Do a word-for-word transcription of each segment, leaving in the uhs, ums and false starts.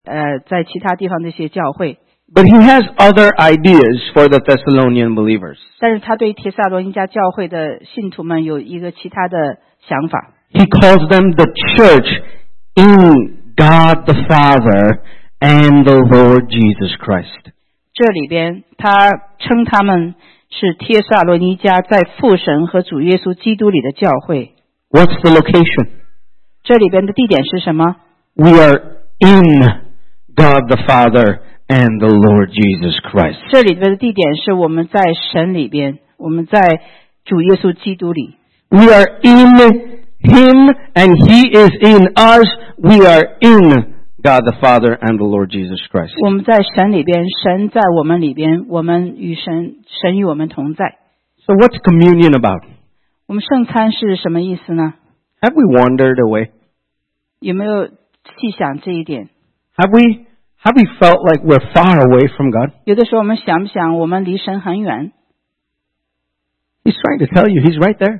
呃在其他地方这些教会。 But he has other ideas for the Thessalonian believers. 但是他对帖撒罗尼迦教会的信徒们有一个其他的想法。 He calls them the church in God the Father and the Lord Jesus Christ. 这里边他称他们是帖撒罗尼迦在父神和主耶稣基督里的教会。 What's the location? 这里边的地点是什么？ We are in God the Father and the Lord Jesus Christ. 这里边的地点是我们在神里边，我们在主耶稣基督里。 We are in Him and He is in us. We are in God the Father and the Lord Jesus Christ. 我们在神里边，神在我们里边，我们与神，神与我们同在。 So what's communion about? 我们圣餐是什么意思呢？ Have we wandered away? 有没有细想这一点？ Have we have we felt like we're far away from God? 有的时候我们想不想我们离神很远？ He's trying to tell you He's right there.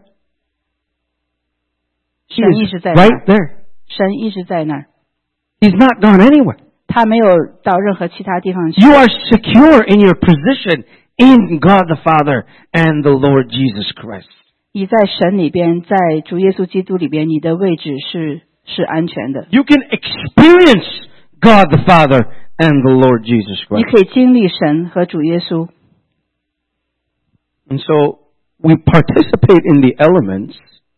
He 神一 is 直在那 right 儿， there. 神一直在那儿， He's not gone anywhere. 他没有到任何其他地方去。 You are secure in your position in God the Father and the Lord Jesus Christ. 你在神里边，在主耶稣基督里边，你的位置是是安全的。 You can experience God the Father and the Lord Jesus 你 Christ. 可以经历神和主耶稣。 And so we participate in the elements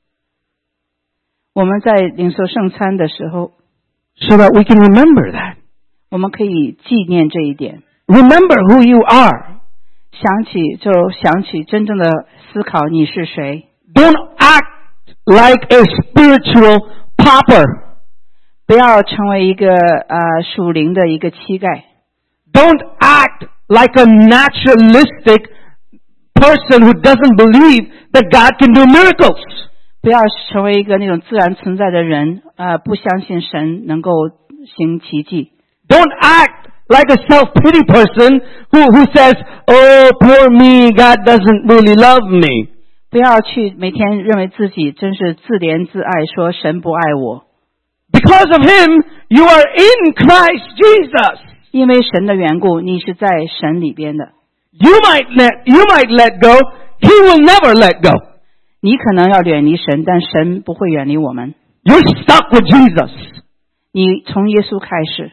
我们在领受圣餐的时候， so that we can remember that. 我们可以纪念这一点， Remember who you are. 想起就想起真正的思考你是谁。 Don't act like a spiritual pauper. 不要成为一个呃属灵的一个乞丐。 Don't act like a naturalistic person who doesn't believe that God can do miracles. 不要成为一个那种自然存在的人，呃，不相信神能够行奇迹。 Don't act like a self-pity person who, who says, oh, poor me, God doesn't really love me. 不要去每天认为自己真是自怜自爱，说神不爱我。 Because of Him, you are in Christ Jesus. 因为神的缘故，你是在神里边的。 You might let, you might let go. He will never let go. 你可能要远离神，但神不会远离我们。 You're stuck with Jesus. 你从耶稣开始。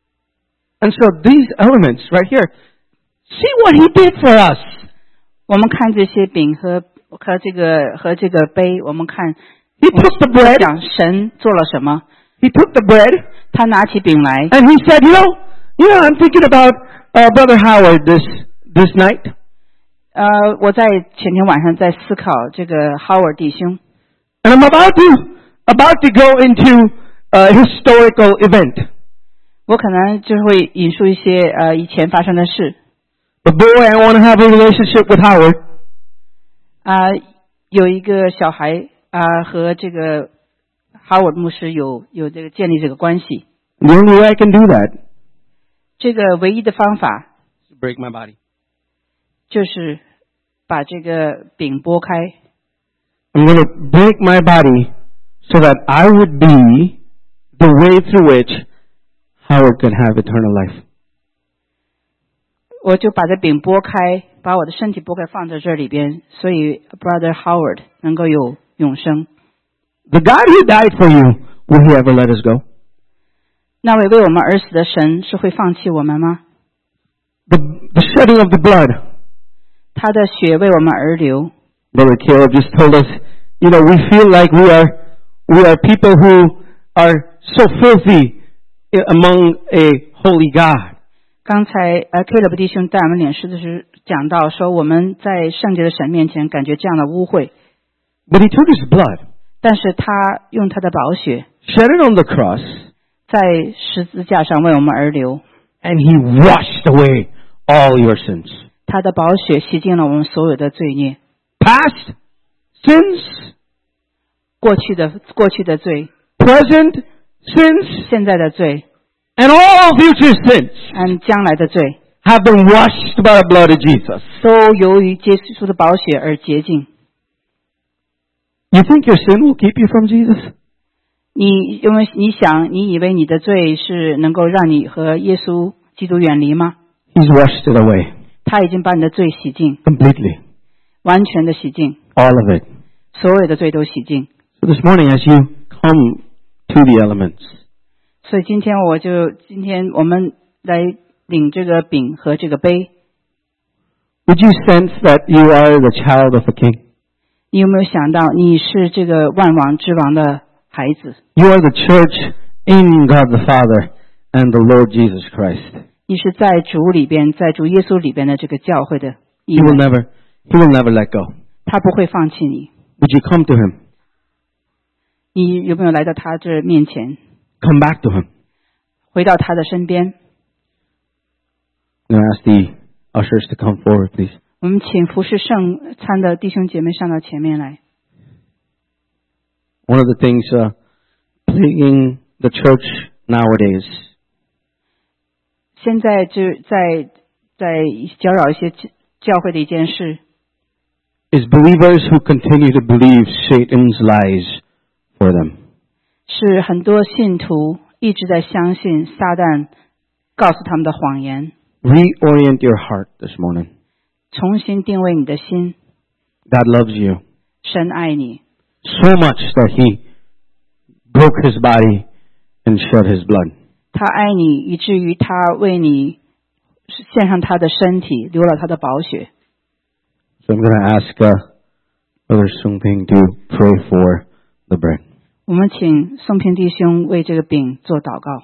And so these elements right here, see what He did for us. 我们看这些饼和和这个和这个杯，我们看 He took the bread. 讲神做了什么。 He took the bread 他拿起饼来， and He said, you know, you know, I'm thinking about uh, Brother Howard this this night. 呃，我在前天晚上在思考这个 Howard 弟兄， And I'm about to about to go into a historical event. 我可能就会引述一些呃以前发生的事。 But boy, I want to have a relationship with Howard. 啊、有一个小孩啊、和这个 Howard 牧师有有这个建立这个关系。 The only way I can do that 这个唯一的方法 is to break my body. 就是把这个饼拨开， I'm going to break my body so that I would be the way through which Howard can have eternal life. 我就把这饼拨开，把我的身体拨开放在这里边，所以 Brother Howard 能够有永生。 The God who died for you, will He ever let us go? 那位为我们而死的神是会放弃我们吗？ The, the shedding of the blood. 他的血为我们而流。 Brother Caleb just told us, you know, we feel like we are we are people who are so filthy among a holy God. 刚才呃 Caleb 弟兄带我们领诗的时候讲到说，我们在圣洁的神面前感觉这样的污秽， But He took His blood, 但是他用他的宝血 shed it on the cross, 在十字架上为我们而流， and He washed away all your sins. 他的宝血洗净了我们所有的罪孽， Past sins, 过去的过去的罪， present sins, 现在的罪， and all future sins 嗯，将来的罪， have been washed by the blood of Jesus. 都由于耶稣的宝血而洁净。 You think your sin will keep you from Jesus? 你因为你想，你以为你的罪是能够让你和耶稣基督远离吗？ He's washed it away 他已经把你的罪洗净， completely, 完全的洗净， all of it. 所有的罪都洗净。 So this morning, as you come to the elements, 所以今天我就今天我们来领这个饼和这个杯， would you sense that you are the child of a king? 你有没有想到你是这个万王之王的孩子？ You are the church in God the Father and the Lord Jesus Christ. 你是在主里边，在主耶稣里边的这个教会的一 He will 员， never, He will never let go. 他不会放弃你。 Would you come to Him? 你有没有来到他这面前， Come back to Him. 回到他的身边？ I'm going to ask the ushers to come forward, please. 我们请服侍圣餐的弟兄姐妹上到前面来。 One of the things uh, plaguing the church nowadays 现在就在在搅扰一些教会的一件事， is believers who continue to believe Satan's lies for them. 是很多信徒一直在相信撒旦告诉他们的谎言。 Reorient your heart this morning. 重新定位你的心， God loves you 神爱你， so much that He broke His body and shed His blood. 他爱你以至于他为你献上他的身体，流了他的宝血。 So I'm going to ask uh, Brother Sung Ping to pray for the bread. 我们请宋平弟兄为这个饼做祷告。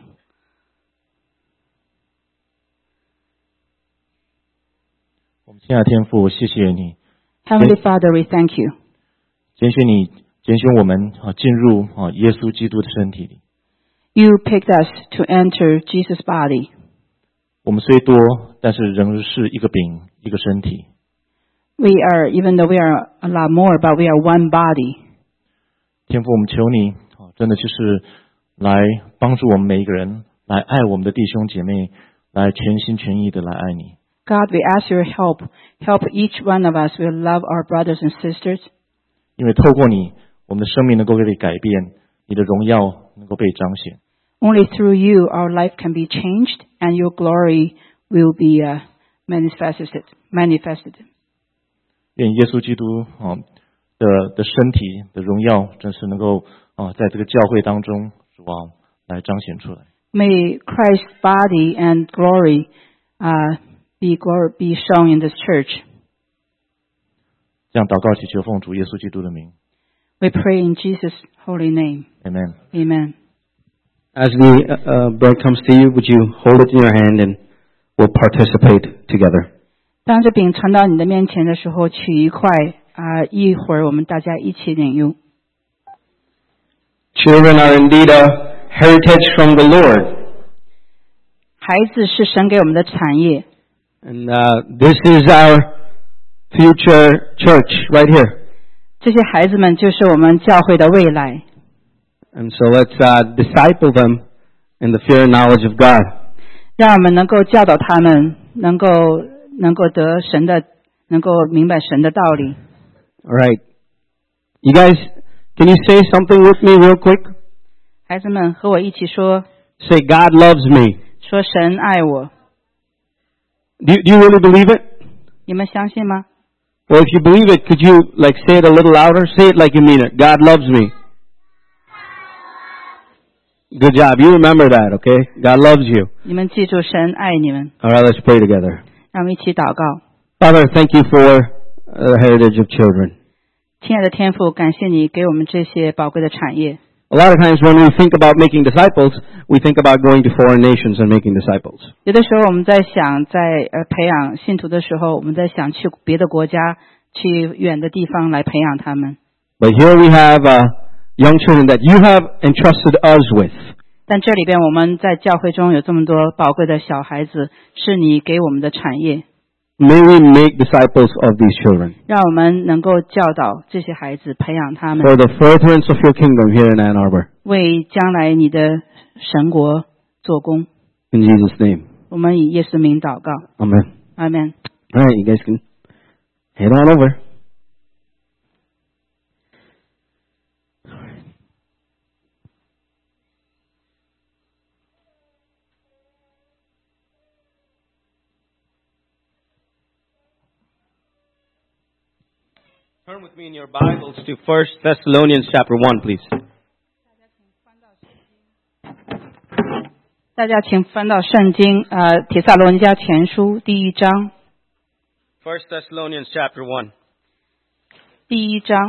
我们亲爱的天父，谢谢你 Heavenly Father, we thank you. 拣选你拣选我们啊进入啊耶稣基督的身体里。 You picked us to enter Jesus' body. 我们虽多，但是仍是一个饼，一个身体。 We are, even though we are a lot more, but we are one body. 天父，我们求你啊，真的就是来帮助我们每一个人，来爱我们的弟兄姐妹，来全心全意的来爱你。 God, we ask your help. Help each one of us. We love our brothers and sisters. 因为透过你，我们的生命能够被改变，你的荣耀能够被彰显。 Only through you our life can be changed and your glory will be uh, manifested. manifested. 愿耶稣基督啊的的身体的荣耀，真是能够啊在这个教会当中主啊来彰显出来。 May Christ's body and glory uh, be, glory, be shown in this church. 这样祷告祈求奉主耶稣基督的名 We pray in Jesus' holy name. ，Amen。 Amen. As the uh, bread comes to you, would you hold it in your hand and we'll participate together? 当这饼传到你的面前的时候，取一块啊、呃，一会儿我们大家一起领用。 Children are indeed a heritage from the Lord. 孩子是神给我们的产业， And uh, this is our future church right here. 这些孩子们就是我们教会的未来。 And so let's uh, disciple them in the fear and knowledge of God. 让我们能够教导他们，能够能够得神的，能够明白神的道理。 All right. You guys, can you say something with me real quick? 孩子们和我一起说， Say, God loves me. 说神爱我。 Do you, do you really believe it? 你们相信吗？ Well, if you believe it, could you like say it a little louder? Say it like you mean it. God loves me. Good job. You remember that, okay? God loves you. 你们记住神爱你们。 All right, let's pray together. 让我们一起祷告。 Father, thank you for the heritage of children. 亲爱的天父，感谢你给我们这些宝贵的产业。 A lot of times when we think about making disciples, we think about going to foreign nations and making disciples. 有的时候我们在想，在呃培养信徒的时候，我们在想去别的国家、去远的地方来培养他们。 But here we have uh, young children that you have entrusted us with. 但这里边我们在教会中有这么多宝贵的小孩子，是你给我们的产业。 May we make disciples of these children 让我们能够教导这些孩子，培养他们， for the furtherance of your kingdom here in Ann Arbor. 为将来你的神国做工。 In Jesus' name. 我们以耶稣名祷告， Amen. 阿们。 All right, you guys can head on over. Turn with me in your Bibles to First Thessalonians chapter one, please. 大家请翻到圣经呃帖撒罗尼迦前书第一章。 First Thessalonians chapter one. 第一章。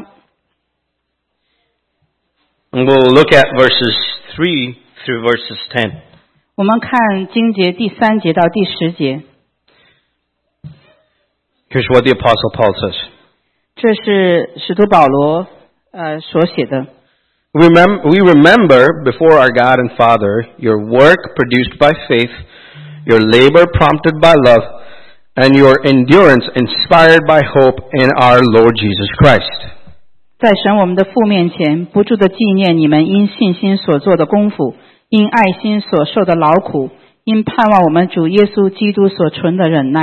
And we'll look at verses three through verses ten. 我们看经节第三节到第十节。 Here's what the Apostle Paul says. 这是使徒保罗呃所写的。 Remember, we remember before our God and Father your work produced by faith, your labor prompted by love, and your endurance inspired by hope in our Lord Jesus Christ. 在神我们的父面前，不住地纪念你们因信心所做的功夫，因爱心所受的劳苦，因盼望我们主耶稣基督所存的忍耐。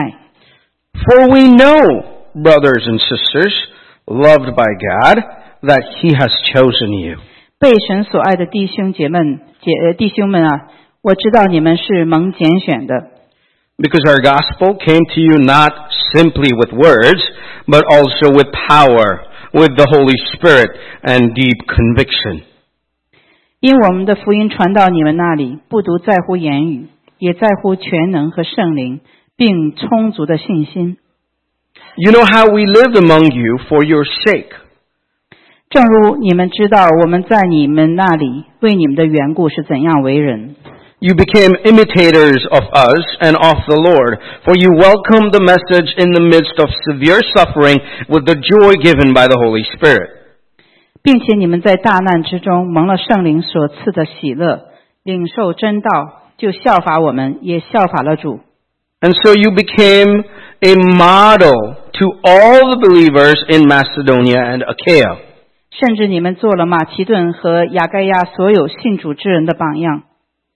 For we know, brothers and sisters, loved by God, that He has chosen you. 被神所爱的弟兄姐妹们，姐弟兄们啊，我知道你们是蒙拣选的。 Because our gospel came to you not simply with words, but also with power, with the Holy Spirit and deep conviction. 因我们的福音传到你们那里，不独在乎言语，也在乎全能和圣灵，并充足的信心。 You know how we lived among you for your sake. 正如你们知道，我们在你们那里为你们的缘故是怎样为人。 You became imitators of us and of the Lord, for you welcomed the message in the midst of severe suffering with the joy given by the Holy Spirit. 并且你们在大难之中蒙了圣灵所赐的喜乐，领受真道，就效法我们，也效法了主。 And so you became a model to all the believers in Macedonia and Achaia. 甚至你们做了马其顿和亚该亚所有信主之人的榜样。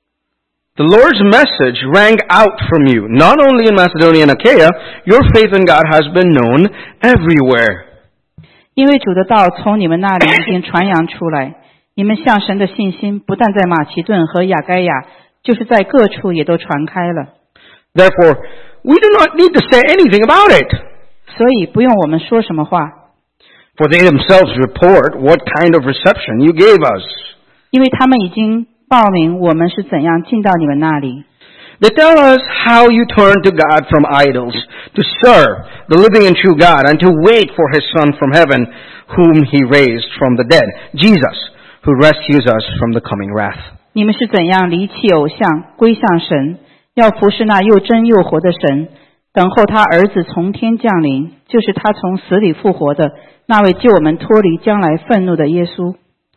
The Lord's message rang out from you. Not only in Macedonia and Achaia, your faith in God has been known everywhere. 因为主的道从你们那里已经传扬出来，你们向神的信心不但在马其顿和亚该亚，就是在各处也都传开了。 Therefore, we do not need to say anything about it. 所以不用我们说什么话。 For they themselves report what kind of reception you gave us. 因为他们已经报明我们是怎样进到你们那里。 They tell us how you turned to God from idols, to serve the living and true God, and to wait for His Son from heaven, whom He raised from the dead, Jesus, who rescues us from the coming wrath. 你们是怎样离弃偶像，归向神，要服侍那又真又活的神，等候他儿子从天降临，就是他从死里复活的那位救我们脱离将来愤怒的耶稣。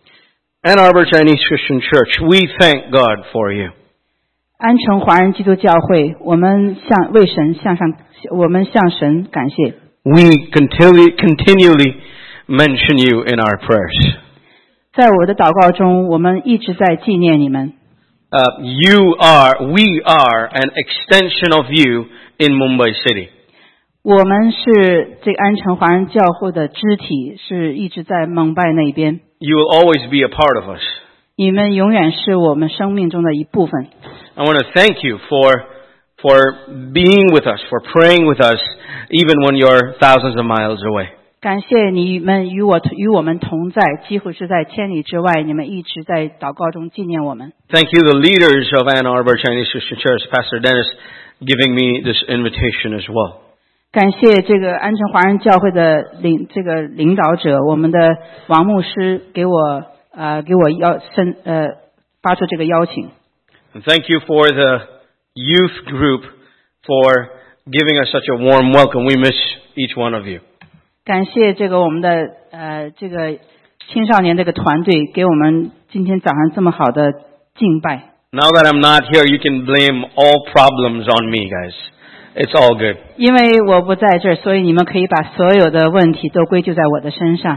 Ann Arbor Chinese Christian Church, we thank God for you. 安城华人基督教会，我们向为神向上，我们向神感谢。 We continually, continually mention you in our prayers. 在我的祷告中，我们一直在纪念你们。 Uh, you are, we are an extension of you in Mumbai City. 我们是这个安城华人教会的肢体，是一直在蒙拜那边。 You will always be a part of us. 你们永远是我们生命中的一部分。 I want to thank you for, for being with us, for praying with us, even when you're thousands of miles away. 感谢你们与我与我们同在，几乎是在千里之外，你们一直在祷告中纪念我们。 Thank you, the leaders of Ann Arbor Chinese Christian Church, Pastor Dennis, giving me this invitation as well. 感谢这个安城华人教会的领这个领导者，我们的王牧师给我呃给我邀申呃发出这个邀请。 And thank you for the youth group for giving us such a warm welcome. We miss each one of you. 感谢这个我们的呃这个青少年这个团队给我们今天早上这么好的敬拜。 Now that I'm not here, you can blame all problems on me, guys. It's all good. 因为我不在这儿，所以你们可以把所有的问题都归咎在我的身上。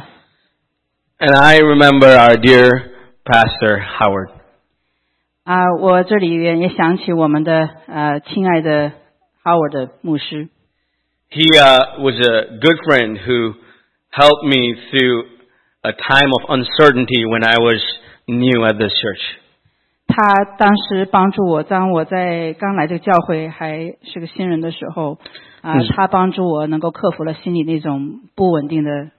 And I remember our dear Pastor Howard. 啊，我这里也想起我们的呃亲爱的 Howard 牧师。 He uh, was a good friend who helped me through a time of uncertainty when I was new at this church. 他当时帮助我，当我在刚来这个教会还是个新人的时候，啊、呃，他帮助我能够克服了心里那种不稳定的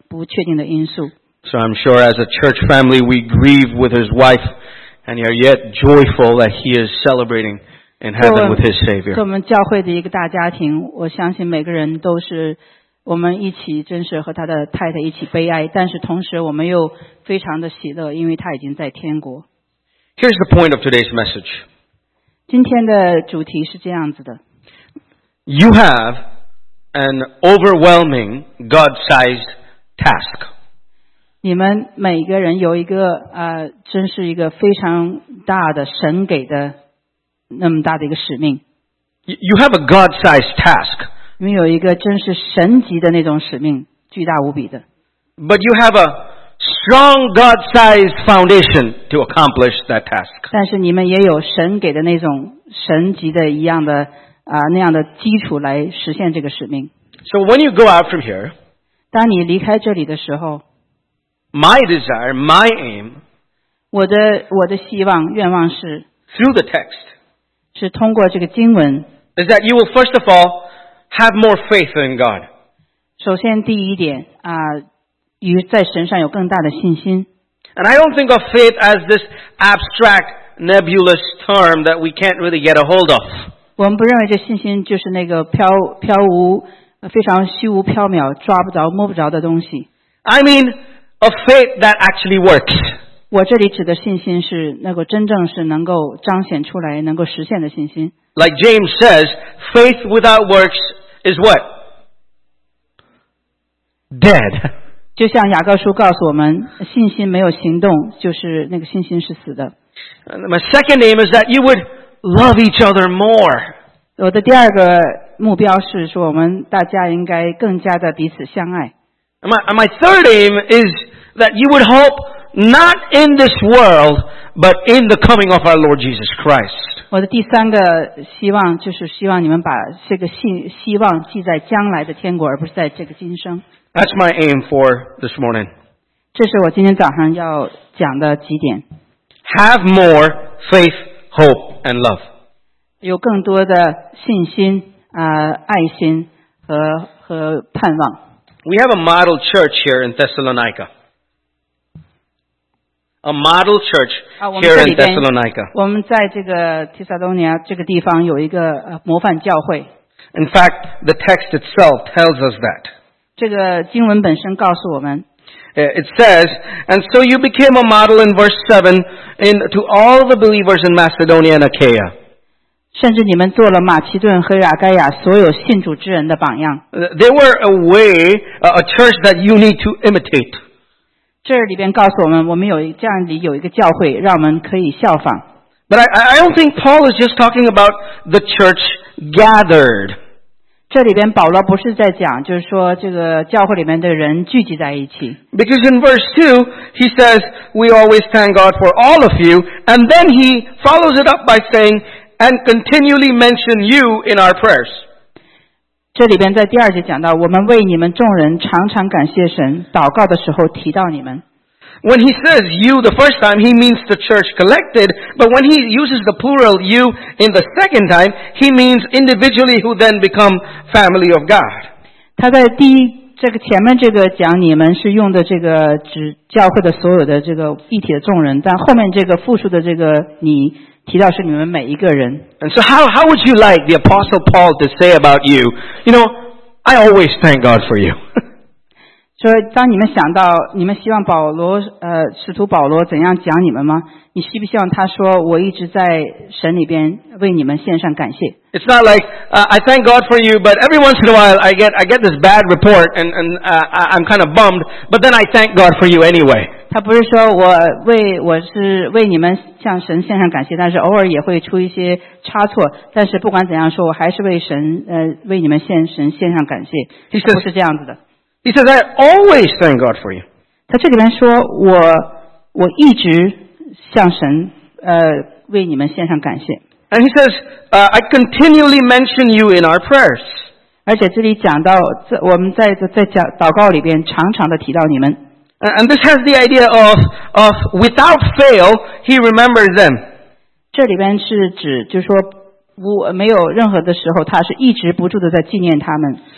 不确定的因素。 So I'm sure as a church family we grieve with his wife and are yet joyful that he is celebrating in heaven with his 做 Savior. 我们教会的一个大家庭，我相信每个人都是我们一起真是和他的太太一起悲哀，但是同时我们又非常的喜乐，因为他已经在天国。 Here's the point of today's message. 今天的主题是这样子的， You have an overwhelming God-sized task. 你们每个人有一个呃，真是一个非常大的神给的那么大的一个使命。 You you have a God-sized task, 你们有一个真是神级的那种使命，巨大无比的。 but you have a strong God-sized foundation to accomplish that task. 但是你们也有神给的那种神级的一样的啊、那样的基础来实现这个使命。 So when you go out from here, 当你离开这里的时候， my desire, my aim, 我的我的希望愿望是 through the text, 是通过这个经文， is that you will first of all have more faith in God. 首先第一点啊、与在神上有更大的信心。 And I don't think of faith as this abstract, nebulous term that we can't really get a hold of. 我们不认为这信心就是那个飘飘无呃非常虚无缥缈、抓不着、摸不着的东西。 I mean a faith that actually works. 我这里指的信心是能够真正是能够彰显出来、能够实现的信心。 Like James says, faith without works is what? Dead. 就像雅各书告诉我们，信心没有行动，就是那个信心是死的。 And my second aim is that you would love each other more. 我的第二个目标是说，我们大家应该更加的彼此相爱。 And my, and my third aim is that you would hope not in this world, but in the coming of our Lord Jesus Christ. 我的第三个希望就是希望你们把这个希希望记在将来的天国，而不是在这个今生。 That's my aim for this morning. 这是我今天早上要讲的几点。 Have more faith, hope, and love. 有更多的信心、呃、爱心和和盼望。 We have a model church here in Thessalonica. A model church 啊，我们 here 这 in 里边 Thessalonica. 我们在这个提撒罗尼亚这个地方有一个呃模范教会。 In fact, the text itself tells us that. 这个经文本身告诉我们， It says, and so you became a model in verse seven in, to all the believers in Macedonia and Achaia. 甚至你们做了马其顿和雅该亚所有信主之人的榜样。 They were a way, a church that you need to imitate. 这里边告诉我们，我们有一这样里有一个教会，让我们可以效仿。 But I, I don't think Paul is just talking about the church gathered. 这里边保罗不是在讲，就是说这个教会里面的人聚集在一起。 Because in verse two, he says, we always thank God for all of you. And then he follows it up by saying, and continually mention you in our prayers. 这里边在第二节讲到，我们为你们众人常常感谢神，祷告的时候提到你们。 When he says you the first time, he means the church collected. But when he uses the plural you in the second time, he means individually who then become family of God. 他在第一这个前面这个讲你们是用的这个指教会的所有的这个一体的众人，但后面这个复数的这个你提到是你们每一个人。 And so how, how would you like the Apostle Paul to say about you, you know, I always thank God for you. 所以当你们想到你们希望保罗呃使徒保罗怎样讲你们吗？你希不希望他说我一直在神里边为你们献上感谢？ It's not like uh, I thank God for you, but every once in a while I get I get this bad report and and uh, I- I'm kind of bummed, but then I thank God for you anyway. 他不是说我为我是为你们向神献上感谢，但是偶尔也会出一些差错，但是不管怎样说，我还是为神呃为你们献神献上感谢。 He says- 不是这样子的。 He says, I always thank God for you. 他这里面说我我一直向神呃为你们献上感谢， And he says, uh, I continually mention you in our prayers. 而且这里讲到在我们在在讲祷告里边常常的提到你们。 And and this has the idea of, of without fail, he remembers them. 这里边是指就是说无没有任何的时候，他是一直不住的在纪念他们。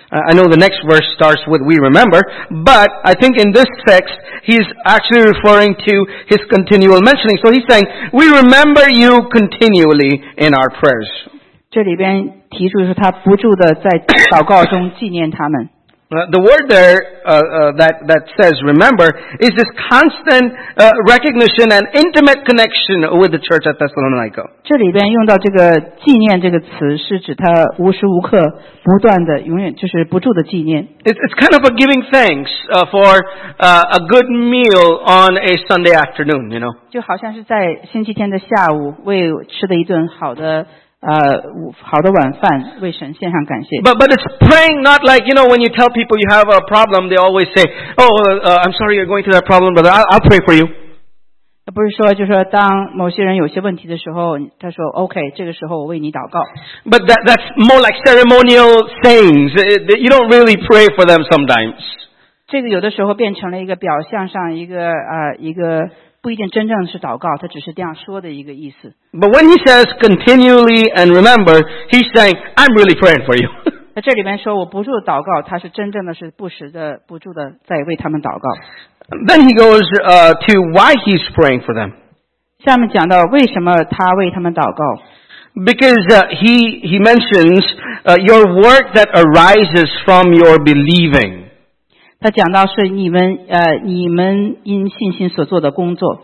Uh, I know the next verse starts with we remember, but I think in this text he's actually referring to his continual mentioning. So he's saying, we remember you continually in our prayers. 这里边提出是他不住的在祷告中纪念他们。 Uh, the word there uh, uh, that that says remember is this constant uh, recognition and intimate connection with the church at Thessalonica. 这里边用到这个纪念这个词，是指他无时无刻不断的、永远就是不住的纪念。 It's, it's kind of a giving thanks uh, for uh, a good meal on a Sunday afternoon, you know. 就好像是在星期天的下午为吃的一顿好的。呃，好的晚饭，为神献上感谢。 But but it's praying not like, you know, when you tell people you have a problem, they always say, "Oh, uh, I'm sorry you're going through that problem, brother. I'll, I'll pray for you." 不是说，就是说，当某些人有些问题的时候，他说 ：“OK， 这个时候我为你祷告。” But that that's more like ceremonial sayings. You don't really pray for them sometimes. 这个有的时候变成了一个表象上一个呃一个。不一定真正是祷告，他只是这样说的一个意思。 But when he says continually and remember, he's saying, I'm really praying for you. 在这里面说我不住的祷告，他是真正的是不时的不住的在为他们祷告。 Then he goes uh, to why he's praying for them. 下面讲到为什么他为他们祷告。 Because uh, he he mentions uh, your work that arises from your believing. 他讲到是你们呃你们因信心所做的工作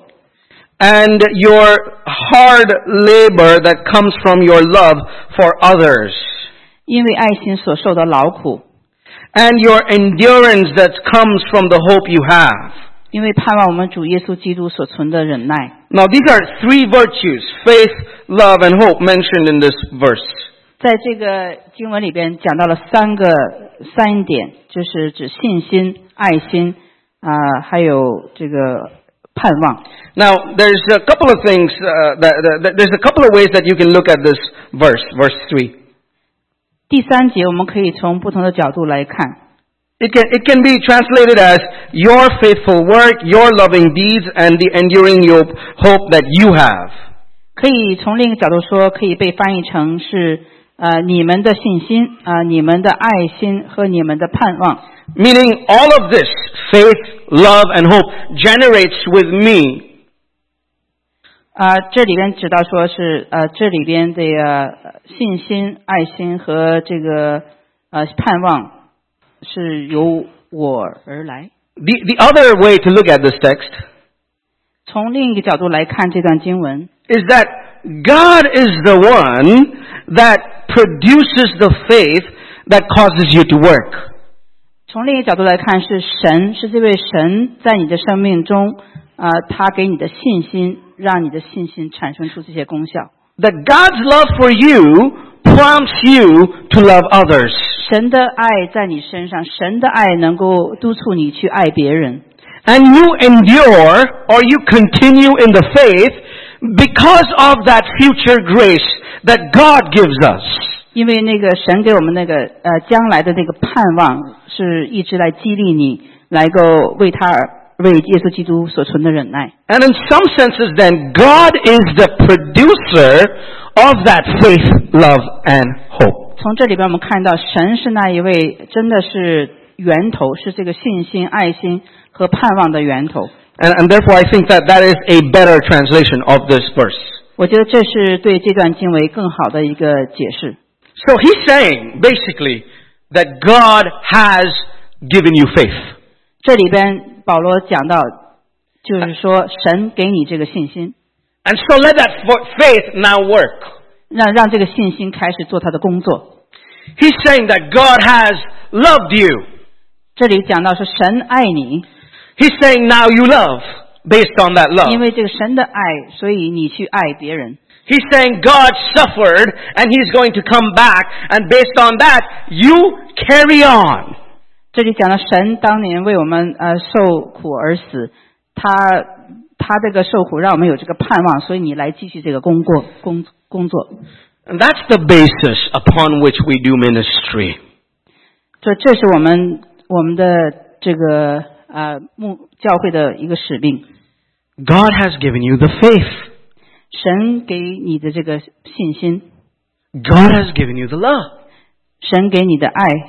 ，and your hard labor that comes from your love for others， 因为爱心所受的劳苦 ，and your endurance that comes from the hope you have， 因为盼望我们主耶稣基督所存的忍耐。 Now these are three virtues: faith, love, and hope mentioned in this verse. 在这个经文里边讲到了三个三点，就是指信心、爱心啊、呃，还有这个盼望。 Now there's a couple of things. Uh, that, that, there's a couple of ways that you can look at this verse, verse three. 第三节我们可以从不同的角度来看。 It can it can be translated as your faithful work, your loving deeds, and the enduring hope that you have. 可以从另一个角度说，可以被翻译成是。呃，你们的信心啊、呃，你们的爱心和你们的盼望。 Meaning all of this, faith, love, and hope generates with me. 啊、呃，这里边指到说是呃，这里边的、呃、信心、爱心和这个呃盼望是由我而来。 The the other way to look at this text, 从另一个角度来看这段经文 is that God is the one that produces the faith that causes you to work. 从另一个角度来看，是神，是这位神在你的生命中，啊、呃，他给你的信心，让你的信心产生出这些功效。 That God's love for you prompts you to love others. 神的爱在你身上，神的爱能够督促你去爱别人。 And you endure or you continue in the faith because of that future grace that God gives us. 因为那个神给我们那个呃将来的那个盼望，是一直来激励你，来够为他为耶稣基督所存的忍耐。 And in some senses, then God is the producer of that faith, love, and hope. 从这里边我们看到，神是那一位真的是源头，是这个信心、爱心和盼望的源头。 And, and therefore, I think that that is a better translation of this verse. 我觉得这是对这段经文更好的一个解释。 So he's saying, basically, that God has given you faith. 这里边保罗讲到，就是说神给你这个信心。 And so let that faith now work. 让让这个信心开始做他的工作。 He's saying that God has loved you. 这里讲到是神爱你。 He's saying now you love based on that love. 因为这个神的爱，所以你去爱别人。 He's saying God suffered and He's going to come back, and based on that, you carry on. 这里讲到神当年为我们呃受苦而死，他他这个受苦让我们有这个盼望，所以你来继续这个工作工工作。 And that's the basis upon which we do ministry. 这这是我们我们的这个呃牧教会的一个使命。 God has given you the faith. 神给你的这个信心。 God has given you the love. 神给你的爱。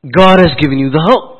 God has given you the hope.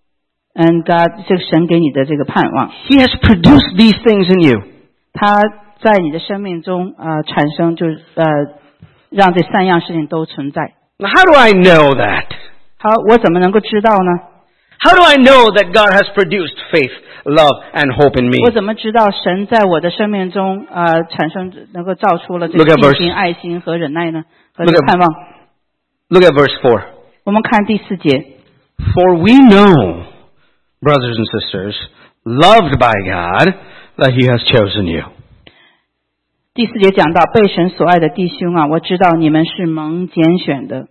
And God 这个神给你的这个盼望， He has produced these things in you. 他在你的生命中呃产生，就是呃让这三样事情都存在。 Now, how do I know that? 好，我怎么能够知道呢？ How do I know that God has produced faith, love, and hope in me? 我怎么知道神在我的生命中呃产生能够造出了这 Look 个 at 信 verse- 心、爱心和忍耐呢？和 Look 这 at- 个盼望。 Look at verse four. 我们看第四节。 For we know, brothers and sisters, loved by God, that He has chosen you. 第四节讲到被神所爱的弟兄啊，我知道你们是蒙拣选的。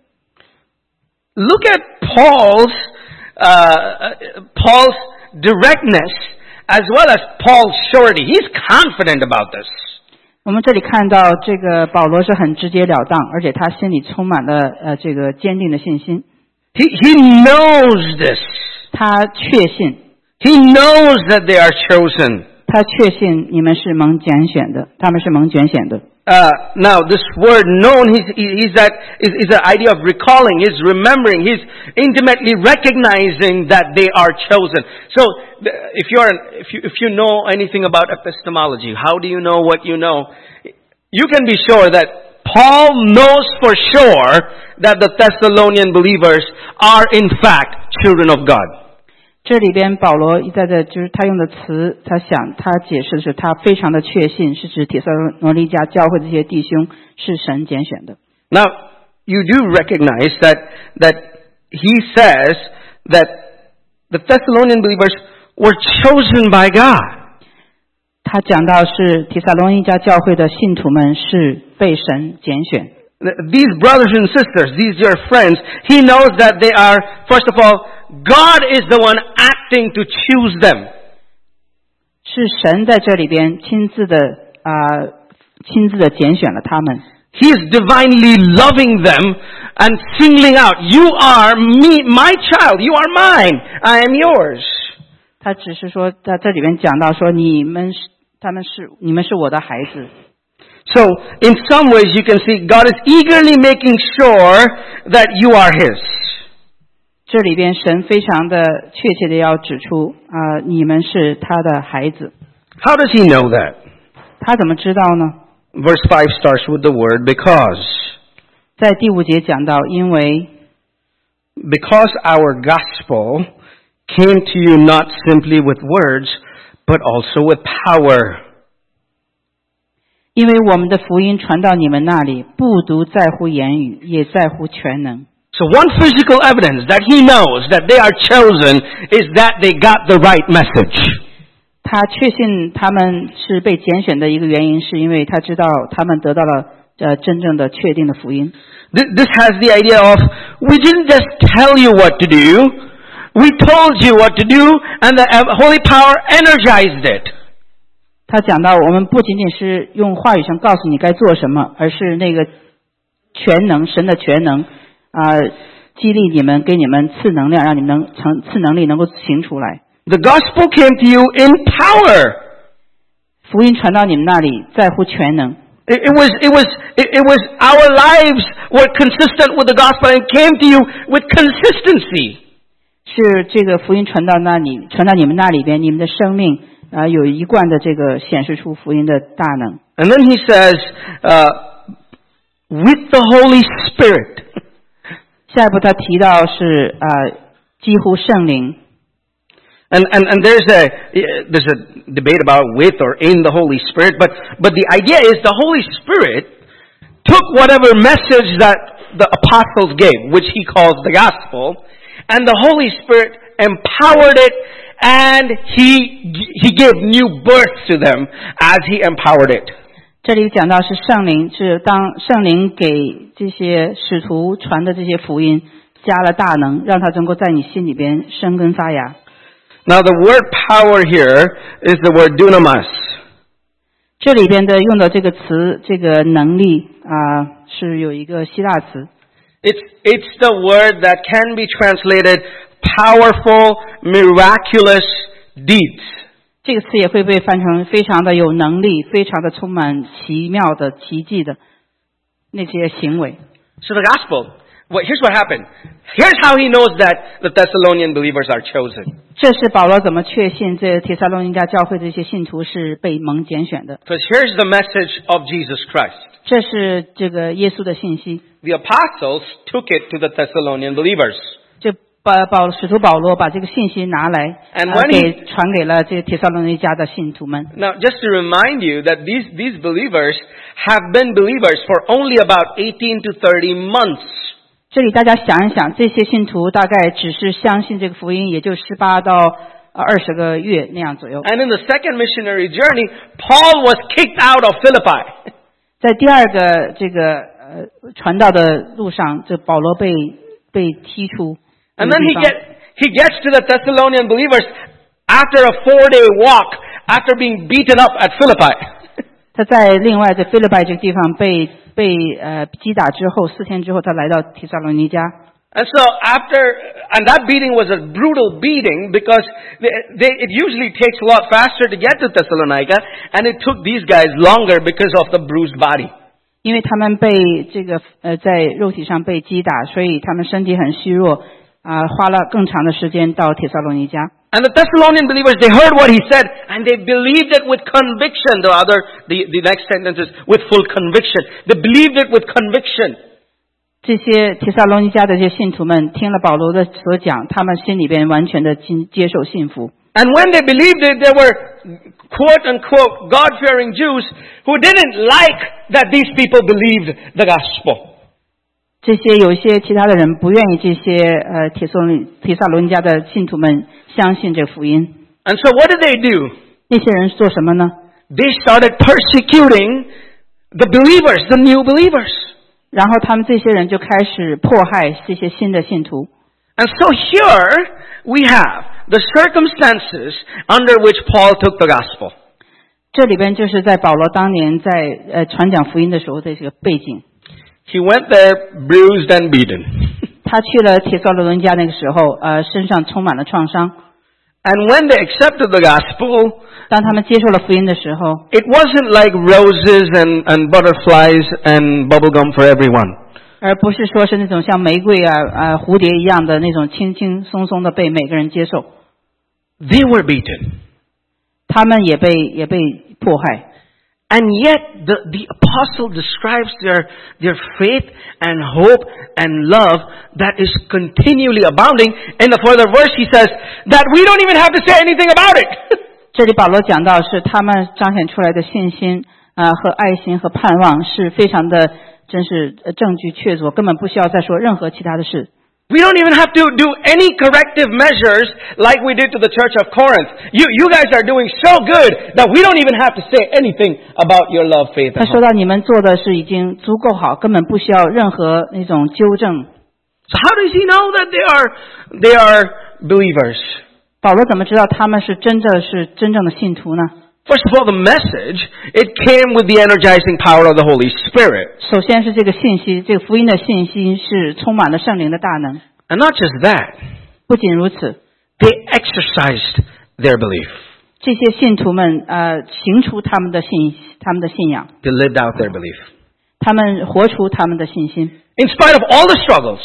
Look at Paul's uh, Paul's directness as well as Paul's surety. He's confident about this. 我们这里看到这个保罗是很直截了当，而且他心里充满了呃这个坚定的信心。 He he knows this. 他确信， He knows that they are chosen. 他确信你们是蒙拣选的，他们是蒙拣选的。 Uh, now, this word known, he's, he's that, is, is the idea of recalling, he's remembering, he's intimately recognizing that they are chosen. So, if you're, if you, if you know anything about epistemology, how do you know what you know? You can be sure that Paul knows for sure that the Thessalonian believers are in fact children of God. 这里边保罗一再的就是他用的词，他想他解释的是他非常的确信，是指帖撒罗尼迦教会这些弟兄是神拣选的。 Now, you do recognize that, that he says that the Thessalonian believers were chosen by God. 他讲到是帖撒罗尼迦教会的信徒们是被神拣选。 These brothers and sisters, these your friends, he knows that they are, first of all, God is the one acting to choose them. 是神在这里边亲自的啊、呃，亲自的拣选了他们。 He is divinely loving them and singling out, you are me, my child, you are mine, I am yours. 他只是说在这里边讲到说你们是他们是你们是我的孩子。 So, in some ways you can see God is eagerly making sure that you are His. 这里边神非常的确切的要指出啊、呃，你们是他的孩子。 How does He know that? 他怎么知道呢？ Verse five starts with the word because. 在第五节讲到，因为 Because our gospel came to you not simply with words, but also with power. 因为我们的福音传到你们那里，不独在乎言语，也在乎全能。 So one physical evidence that he knows that they are chosen is that they got the right message. 他确信他们是被拣选的一个原因，是因为他知道他们得到了呃真正的确定的福音。 This, this has the idea of, we didn't just tell you what to do, we told you what to do, and the Holy Power energized it. 他讲到，我们不仅仅是用话语上告诉你该做什么，而是那个全能神的全能啊、呃，激励你们，给你们赐能量，让你们能成赐能力能够行出来。 The gospel came to you in power. 福音传到你们那里，在乎全能。 It, it was, it was, it, it was our lives were consistent with the gospel and came to you with consistency. 是这个福音传到那里，传到你们那里边，你们的生命啊、呃、有一贯的这个显示出福音的大能。 And then he says, uh, with the Holy Spirit. 下一步他提到是啊、呃、几乎圣灵。 And, and, and there's a, there's a debate about with or in the Holy Spirit, but, but the idea is the Holy Spirit took whatever message that the apostles gave, which he calls the gospel, and the Holy Spirit empowered it, and he, he gave new birth to them as he empowered it. 这里讲到是圣灵，是当圣灵给这些使徒传的这些福音加了大能，让它能够在你心里边生根发芽。 Now the word power here is the word dunamis. 这里边的用的这个词，这个能力啊、呃，是有一个希腊词。 It's, it's the word that can be translated powerful, miraculous deeds. 这个词也会被翻成非常的有能力，非常的充满奇妙的奇迹的那些行为。 So the gospel, well, here's what happened. Here's how he knows that the Thessalonian believers are chosen. 这是保罗怎么确信这帖撒罗尼迦教会这些信徒是被蒙拣选的。 Because here's the message of Jesus Christ. 这是这个耶稣的信息。 The apostles took it to the Thessalonian believers. 这保保使徒保罗把这个信息拿来， And 呃 when he- 给传给了这个帖撒罗尼迦的信徒们。 Now, just to remind you that these, these believers have been believers for only about eighteen to thirty months. 这里大家想一想，这些信徒大概只是相信这个福音，也就十八到二十个月那样左右。 And in the second missionary journey, Paul was kicked out of Philippi. 在第二个这个呃传道的路上，这保罗被被踢出。 And then he get, he gets to the Thessalonian believers after a four-day walk, after being beaten up at Philippi. 他在另外在菲律拜这个地方被被呃击打之后，四天之后，他来到提撒罗尼迦。 And so after, and that beating was a brutal beating because they, they, it usually takes a lot faster to get to Thessalonica, and it took these guys longer because of the bruised body. 因为他们被这个呃在肉体上被击打，所以他们身体很虚弱，啊、花了更长的时间到帖撒罗尼迦。 And the Thessalonian believers, they heard what he said, and they believed it with conviction. The other, the, the next sentence is with full conviction. They believed it with conviction. 这些帖撒罗尼迦的这些信徒们听了保罗的所讲，他们心里边完全的接受信服。 And when they believed it, there were quote unquote God-fearing Jews who didn't like that these people believed the gospel. 这些有一些其他的人不愿意这些呃帖撒罗帖撒罗尼迦的信徒们相信这福音。 And so what did they do? 那些人做什么呢？ They started persecuting the believers, the new believers. 然后他们这些人就开始迫害这些新的信徒。 And so here we have the circumstances under which Paul took the gospel. 这里边就是在保罗当年在呃传讲福音的时候的这个背景。 He went there bruised and beaten. 他去了帖撒罗尼迦那个时候，呃，身上充满了创伤。 And when they accepted the gospel, 当他们接受了福音的时候， it wasn't like roses and, and butterflies and bubblegum for everyone. 而不是说是那种像玫瑰啊、呃蝴蝶一样的那种轻轻松松的被每个人接受。 They were beaten. 他们也被也被迫害。 And yet the, the apostle describes their, their faith and hope and love that is continually abounding. In the further verse he says that we don't even have to say anything about it. 这里保罗讲到是他们彰显出来的信心啊、呃、和爱心和盼望是非常的真是呃证据确凿，根本不需要再说任何其他的事。 We don't even have to do any corrective measures like we did to the church of Corinth. You, you guys are doing so good that we don't even have to say anything about your love, faith, 他 and 说 hope. 到你们做的是已经足够好，根本不需要任何那种纠正。 So how does he know that they are, they are believers? 保罗怎么知道他们是真的是真正的信徒呢？ First of all, the message, it came with the energizing power of the Holy Spirit. 首先是这个信息，这个福音的信息是充满了圣灵的大能。 And not just that, 不仅如此， they exercised their belief. 这些信徒们呃行出他们的信他们的信仰， They lived out their belief. 他们活出他们的信心。 In spite of all the struggles,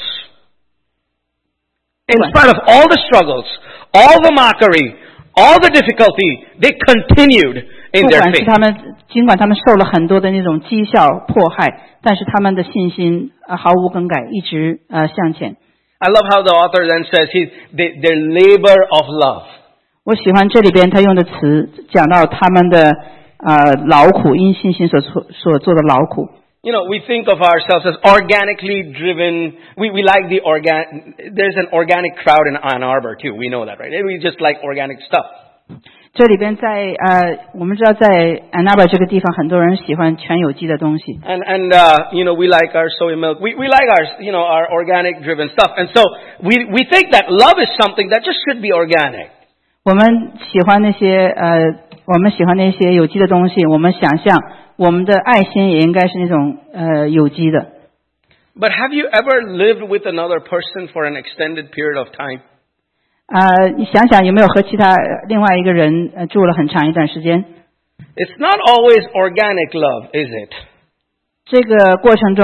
in spite of all the struggles, all the mockery, all the difficulty, they continued in 不 their 管是 faith. 他们，尽管他们受了很多的那种讥笑迫害，但是他们的信心呃毫无更改，一直呃向前。 I love how the author then says he, they, their labor of love. 我喜欢这里边他用的词，讲到他们的呃劳苦，因信心所做所做的劳苦。 You know, we think of ourselves as organically driven. We, we like the organ, there's an organic crowd in Ann Arbor too. We know that, right? We just like organic stuff. 这里边在呃，我们知道在 Ann Arbor 这个地方，很多人喜欢全有机的东西。 And, and, uh, you know, we like our soy milk. We, we like our, you know, our organic driven stuff. And so we, we think that love is something that just should be organic. 我们喜欢那些呃，我们喜欢那些有机的东西。我们想象我们的爱心也应该是那种呃有机的。 But have you ever lived with another person for an extended period of time? 呃，你想想有没有和其他呃另外一个人呃住了很长一段时间？ It's not always organic love, is it? 这个过程中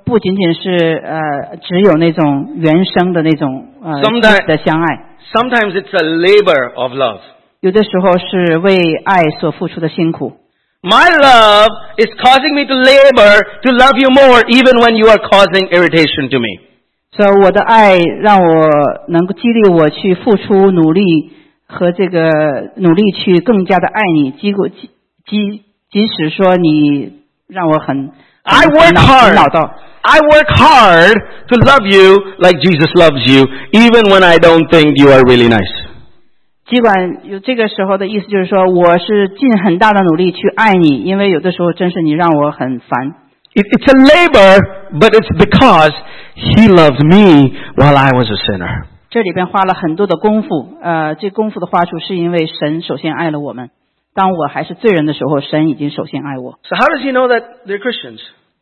不仅仅是呃只有那种原生的那种呃 Sometimes- 的相爱， Sometimes it's a labor of love. 有的时候是为爱所付出的辛苦。 My love is causing me to labor to love you more even when you are causing irritation to me. 所以我的爱让我能够激励我去付出努力和这个努力去更加的爱你，即即即即使说你让我很 I 很 work 恼 hard. 很恼到。 I work hard to love you like Jesus loves you, even when I don't think you are really nice. 尽管有这个时候的意思就是说，我是尽很大的努力去爱你，因为有的时候真是你让我很烦。 It, it's a labor, but it's because He loved me while I was a sinner. 这里边花了很多的功夫，呃，这功夫的花出是因为神首先爱了我们。当我还是罪人的时候，神已经首先爱我。 So how does He know that they're Christians?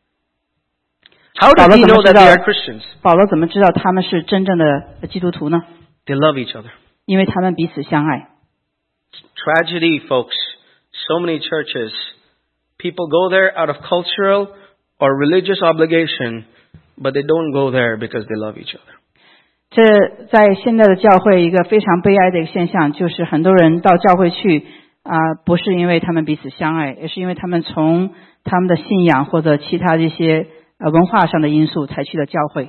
How 保 does 罗 He 怎么 know 知 that 道 they are Christians? 保罗怎么知道他们是真正的基督徒呢？ They love each other. 因为他们彼此相爱。 Tragedy, folks. So many churches, people go there out of cultural or religious obligation, but they don't go there because they love each other. 这在现在的教会一个非常悲哀的一个现象，就是很多人到教会去啊、呃，不是因为他们彼此相爱，而是因为他们从他们的信仰或者其他这些呃文化上的因素才去了教会。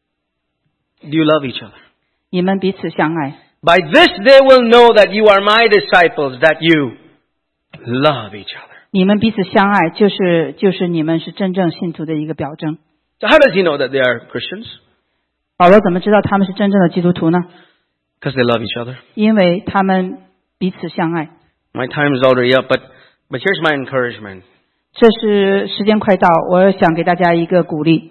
Do you love each other? 你们彼此相爱， By this they will know that you are my disciples, that you love each other. 你们彼此相爱，就是就是你们是真正信徒的一个表征。 So how does he know that they are Christians? 保罗怎么知道他们是真正的基督徒呢？ Because they love each other. 因为他们彼此相爱。 My time is already up, but, but here's my encouragement. 这是时间快到，我想给大家一个鼓励。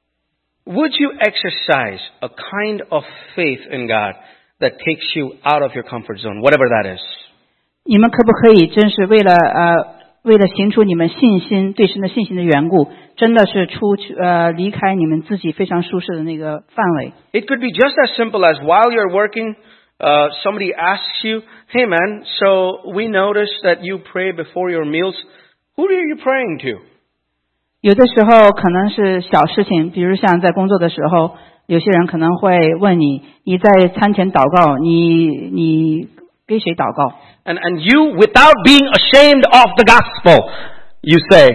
Would you exercise a kind of faith in God that takes you out of your comfort zone, whatever that is? 你们可不可以真是为了呃为了行出你们信心对神的信心的缘故，真的是出去呃离开你们自己非常舒适的那个范围？ It could be just as simple as while you're working, uh, somebody asks you, hey man, so we noticed that you pray before your meals. Who are you praying to? 有的时候可能是小事情，比如像在工作的时候，有些人可能会问你，你在餐前祷告，你你给谁祷告？ And, and you, without being ashamed of the gospel, you say,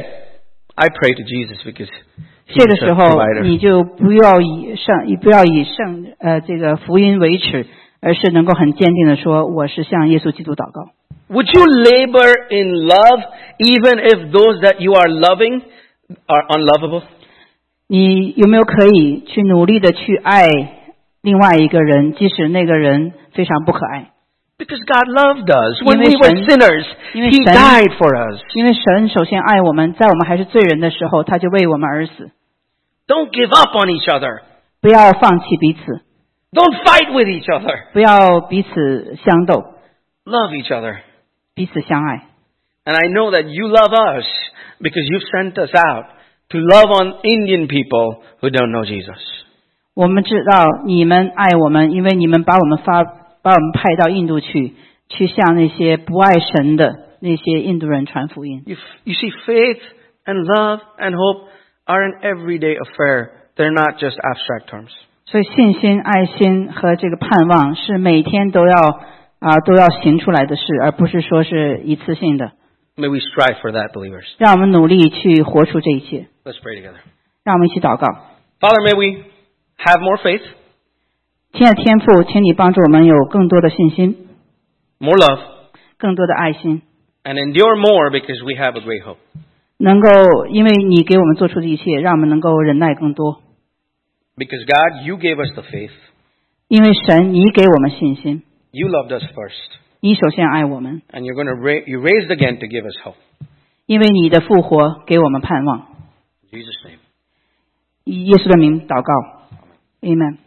I pray to Jesus because 这 He's 个 a 时候 provider. 你就不要以圣，你不要以圣呃这个福音为耻，而是能够很坚定的说，我是向耶稣基督祷告。 Would you labor in love even if those that you are loving are unlovable? 你有没有可以去努力的去爱另外一个人，即使那个人非常不可爱？ Because God loved us. When 因为 we were 神- sinners, 因为 He 神- died for us. 因为神首先爱我们，在我们还是罪人的时候，他就为我们而死。 Don't give up on each other. 不要放弃彼此， Don't fight with each other. 不要彼此相斗， Love each other. 彼此相爱。 And I know that you love us because you've sent us out to love on Indian people who don't know Jesus. 我们知道你们爱我们，因为你们把我们发把我们派到印度去，去向那些不爱神的那些印度人传福音。 You, you see, faith and love and hope are an everyday affair. They're not just abstract terms. 所以信心、爱心和这个盼望是每天都要啊、都要行出来的事，而不是说是一次性的。 May we strive for that, believers. 让我们努力去活出这一切。 Let's pray together. 让我们一起祷告。 Father, may we have more faith, 亲爱的天父，请你帮助我们有更多的信心， more love, 更多的爱心， and endure more because we have a great hope. 能够因为你给我们做出的一切，让我们能够忍耐更多。 Because God, you gave us the faith. 因为神，你给我们信心， You loved us first. 你首先爱我们， And you're going to ra- you raised again to give us hope. 因为你的复活给我们盼望。 In Jesus' name. 以耶稣的名祷告 ，Amen。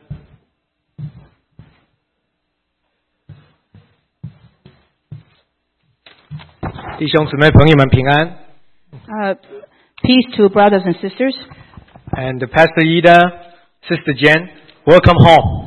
弟兄姊妹、朋友们平安。 Uh, peace to brothers and sisters. And Pastor Ida, Sister Jen, welcome home.